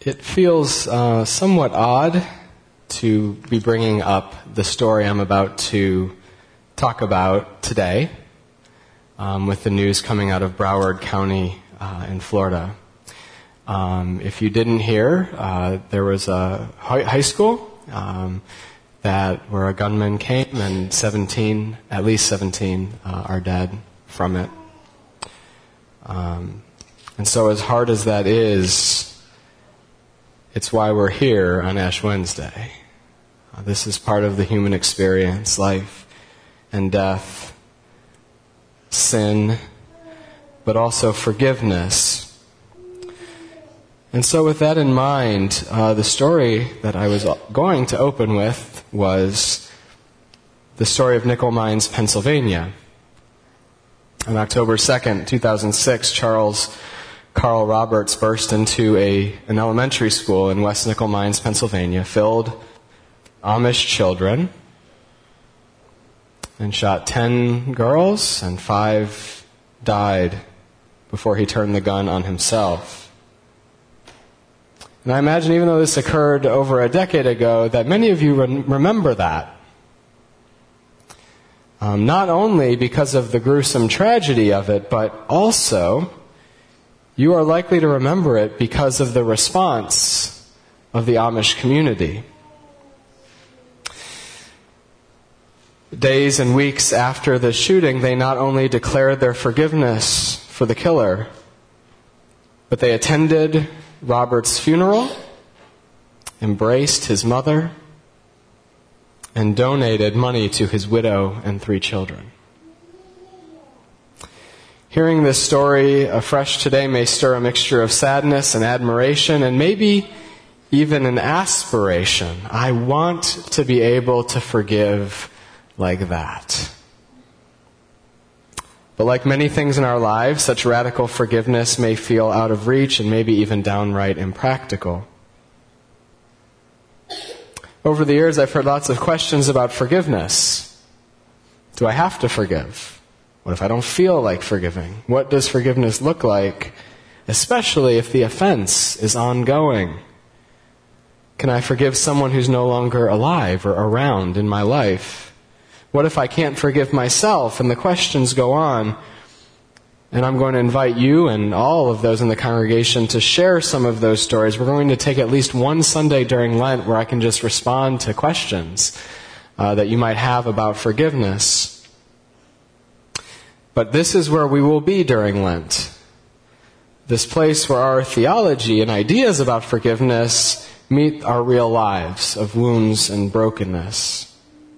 It feels somewhat odd to be bringing up the story I'm about to talk about today with the news coming out of Broward County in Florida. If you didn't hear, there was a high school where a gunman came and at least 17 are dead from it. And so as hard as that is, it's why we're here on Ash Wednesday. This is part of the human experience, life and death, sin, but also forgiveness. And so with that in mind, the story that I was going to open with was the story of Nickel Mines, Pennsylvania. On October 2nd, 2006, Carl Roberts burst into an elementary school in West Nickel Mines, Pennsylvania, filled Amish children, and shot 10 girls, and 5 died before he turned the gun on himself. And I imagine, even though this occurred over a decade ago, that many of you remember that. Not only because of the gruesome tragedy of it, but also you are likely to remember it because of the response of the Amish community. Days and weeks after the shooting, they not only declared their forgiveness for the killer, but they attended Robert's funeral, embraced his mother, and donated money to his widow and 3 children. Hearing this story afresh today may stir a mixture of sadness and admiration, and maybe even an aspiration. I want to be able to forgive like that. But like many things in our lives, such radical forgiveness may feel out of reach and maybe even downright impractical. Over the years, I've heard lots of questions about forgiveness. Do I have to forgive? What if I don't feel like forgiving? What does forgiveness look like, especially if the offense is ongoing? Can I forgive someone who's no longer alive or around in my life? What if I can't forgive myself? And the questions go on. And I'm going to invite you and all of those in the congregation to share some of those stories. We're going to take at least one Sunday during Lent where I can just respond to questions that you might have about forgiveness. But this is where we will be during Lent. This place where our theology and ideas about forgiveness meet our real lives of wounds and brokenness.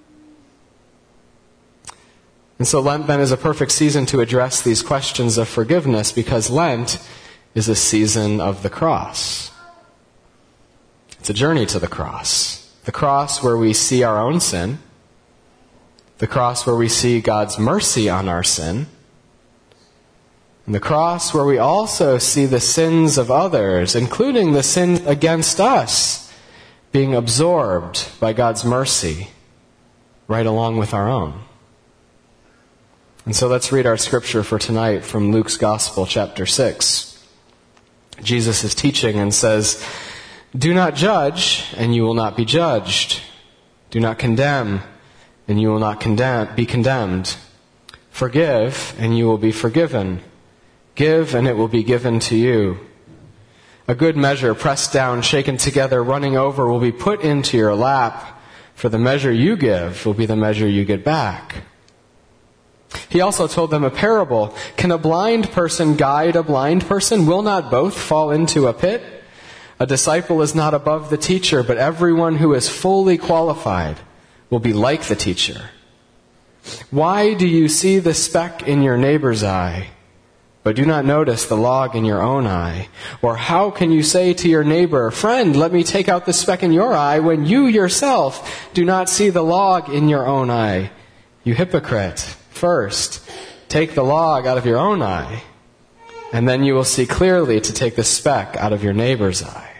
And so Lent then is a perfect season to address these questions of forgiveness, because Lent is a season of the cross. It's a journey to the cross. The cross where we see our own sin. The cross where we see God's mercy on our sin. And the cross where we also see the sins of others, including the sin against us, being absorbed by God's mercy right along with our own. And so let's read our scripture for tonight from Luke's Gospel, chapter 6. Jesus is teaching and says, "Do not judge, and you will not be judged. Do not condemn, and you will not be condemned. Forgive, and you will be forgiven. Give, and it will be given to you. A good measure, pressed down, shaken together, running over, will be put into your lap. For the measure you give will be the measure you get back." He also told them a parable. "Can a blind person guide a blind person? Will not both fall into a pit? A disciple is not above the teacher, but everyone who is fully qualified will be like the teacher. Why do you see the speck in your neighbor's eye, but do not notice the log in your own eye? Or how can you say to your neighbor, 'Friend, let me take out the speck in your eye,' when you yourself do not see the log in your own eye? You hypocrite! First, take the log out of your own eye, and then you will see clearly to take the speck out of your neighbor's eye."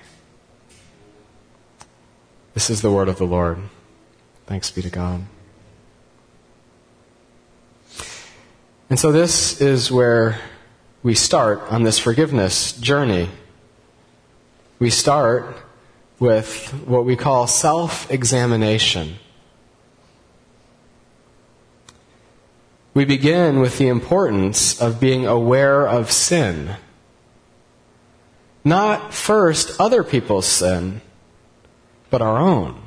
This is the word of the Lord. Thanks be to God. And so this is where we start on this forgiveness journey. we start with what we call self-examination. We begin with the importance of being aware of sin. Not first other people's sin, but our own.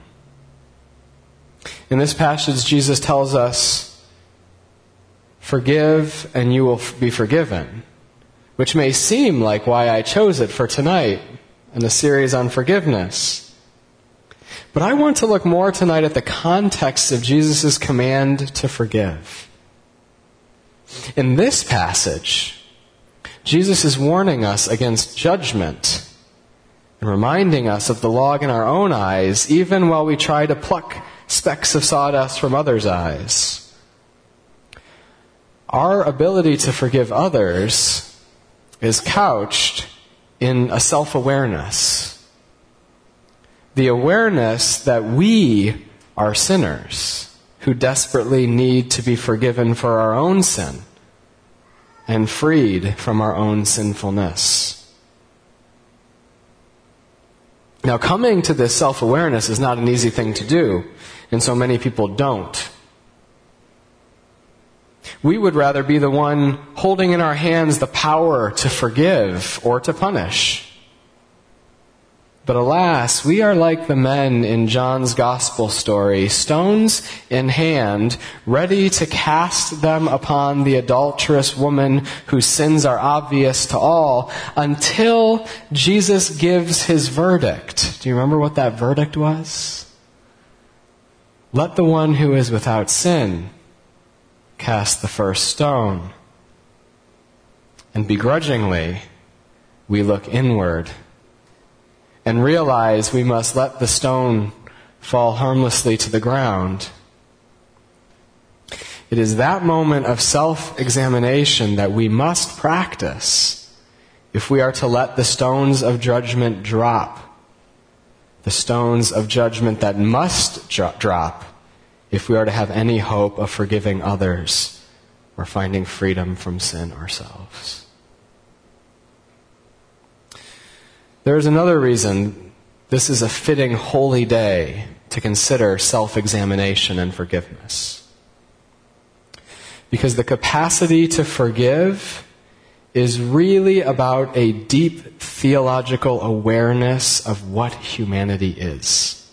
In this passage, Jesus tells us, "Forgive and you will be forgiven," which may seem like why I chose it for tonight in the series on forgiveness. But I want to look more tonight at the context of Jesus' command to forgive. In this passage, Jesus is warning us against judgment and reminding us of the log in our own eyes, even while we try to pluck specks of sawdust from others' eyes. Our ability to forgive others is couched in a self-awareness. The awareness that we are sinners who desperately need to be forgiven for our own sin and freed from our own sinfulness. Now, coming to this self-awareness is not an easy thing to do, and so many people don't. We would rather be the one holding in our hands the power to forgive or to punish. But alas, we are like the men in John's gospel story, stones in hand, ready to cast them upon the adulterous woman whose sins are obvious to all, until Jesus gives his verdict. Do you remember what that verdict was? Let the one who is without sin cast the first stone. And begrudgingly, we look inward and realize we must let the stone fall harmlessly to the ground. It is that moment of self-examination that we must practice if we are to let the stones of judgment drop. The stones of judgment that must drop if we are to have any hope of forgiving others or finding freedom from sin ourselves. There is another reason this is a fitting holy day to consider self-examination and forgiveness. Because the capacity to forgive is really about a deep theological awareness of what humanity is.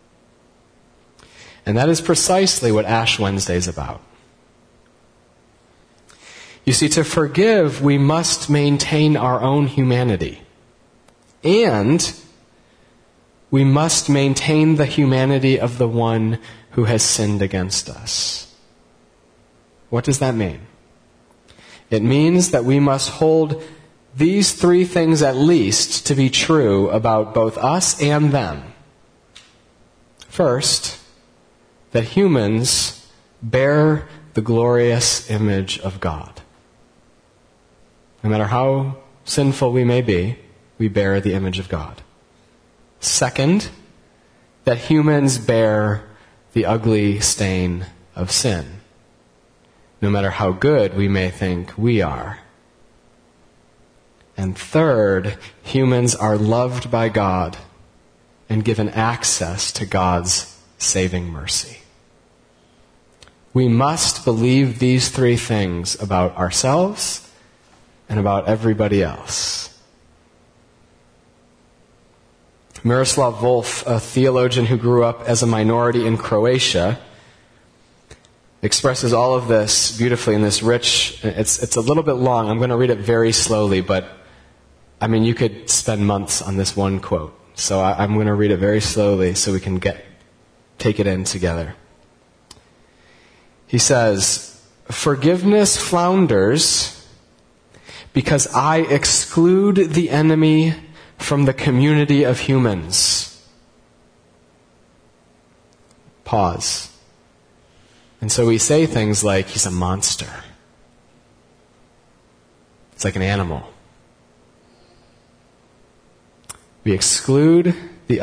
And that is precisely what Ash Wednesday is about. You see, to forgive, we must maintain our own humanity. And we must maintain the humanity of the one who has sinned against us. What does that mean? It means that we must hold these three things at least to be true about both us and them. First, that humans bear the glorious image of God. No matter how sinful we may be, we bear the image of God. Second, that humans bear the ugly stain of sin, no matter how good we may think we are. And third, humans are loved by God and given access to God's saving mercy. We must believe these three things about ourselves and about everybody else. Miroslav Volf, a theologian who grew up as a minority in Croatia, expresses all of this beautifully in this rich, it's a little bit long. I'm going to read it very slowly, but you could spend months on this one quote. So I'm going to read it very slowly so we can take it in together. He says, "Forgiveness flounders because I exclude the enemy from the community of humans." Pause. And so we say things like, he's a monster. It's like an animal. We exclude the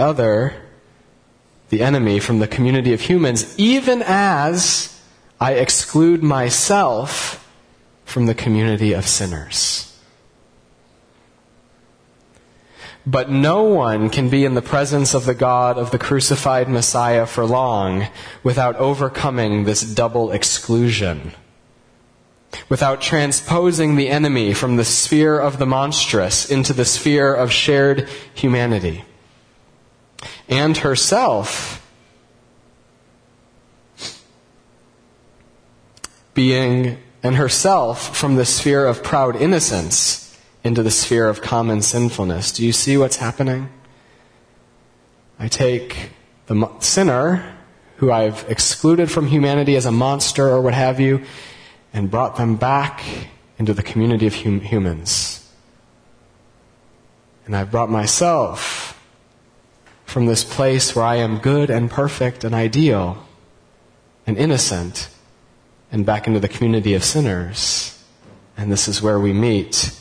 enemy from the community of humans, even as I exclude myself from the community of sinners. But no one can be in the presence of the God of the crucified Messiah for long without overcoming this double exclusion, without transposing the enemy from the sphere of the monstrous into the sphere of shared humanity. And herself from the sphere of proud innocence into the sphere of common sinfulness. Do you see what's happening? I take the sinner, who I've excluded from humanity as a monster or what have you, and brought them back into the community of humans. And I've brought myself from this place where I am good and perfect and ideal and innocent and back into the community of sinners. And this is where we meet.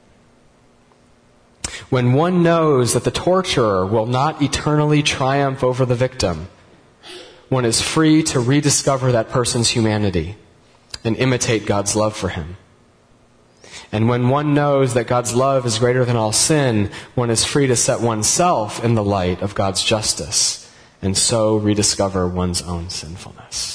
When one knows that the torturer will not eternally triumph over the victim, one is free to rediscover that person's humanity and imitate God's love for him. And when one knows that God's love is greater than all sin, one is free to set oneself in the light of God's justice and so rediscover one's own sinfulness.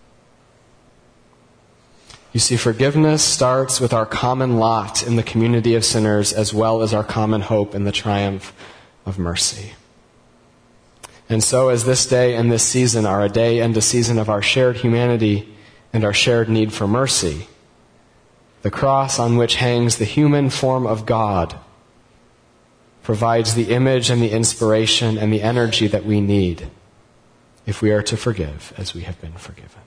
You see, forgiveness starts with our common lot in the community of sinners as well as our common hope in the triumph of mercy. And so as this day and this season are a day and a season of our shared humanity and our shared need for mercy, the cross on which hangs the human form of God provides the image and the inspiration and the energy that we need if we are to forgive as we have been forgiven.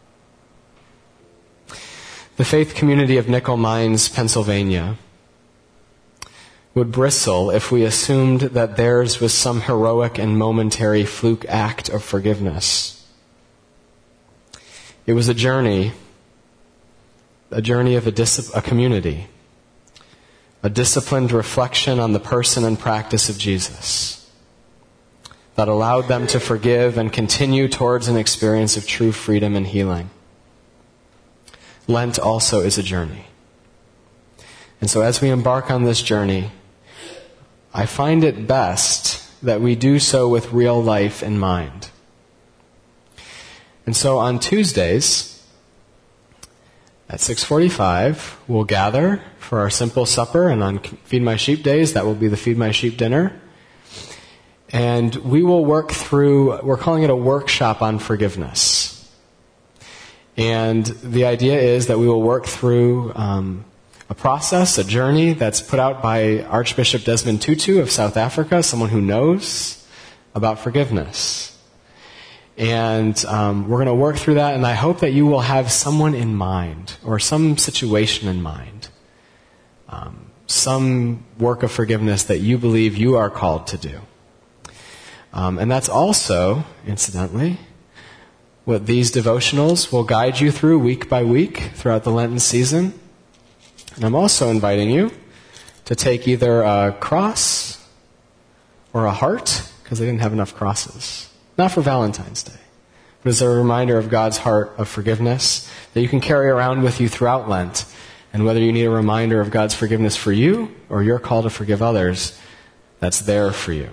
The faith community of Nickel Mines, Pennsylvania, would bristle if we assumed that theirs was some heroic and momentary fluke act of forgiveness. It was a journey of a community, a disciplined reflection on the person and practice of Jesus that allowed them to forgive and continue towards an experience of true freedom and healing. Lent also is a journey. And so as we embark on this journey, I find it best that we do so with real life in mind. And so on Tuesdays at 6:45, we'll gather for our simple supper, and on Feed My Sheep days, that will be the Feed My Sheep dinner. And we will work through, we're calling it a workshop on forgiveness. And the idea is that we will work through a process, a journey that's put out by Archbishop Desmond Tutu of South Africa, someone who knows about forgiveness. And we're going to work through that, and I hope that you will have someone in mind or some situation in mind, some work of forgiveness that you believe you are called to do. And that's also, incidentally, what these devotionals will guide you through week by week throughout the Lenten season. And I'm also inviting you to take either a cross or a heart, because they didn't have enough crosses. Not for Valentine's Day, but as a reminder of God's heart of forgiveness that you can carry around with you throughout Lent. And whether you need a reminder of God's forgiveness for you or your call to forgive others, that's there for you.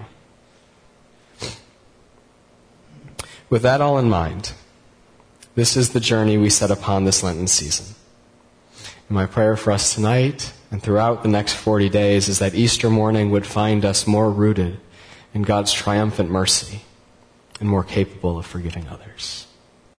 With that all in mind, this is the journey we set upon this Lenten season. And my prayer for us tonight and throughout the next 40 days is that Easter morning would find us more rooted in God's triumphant mercy and more capable of forgiving others.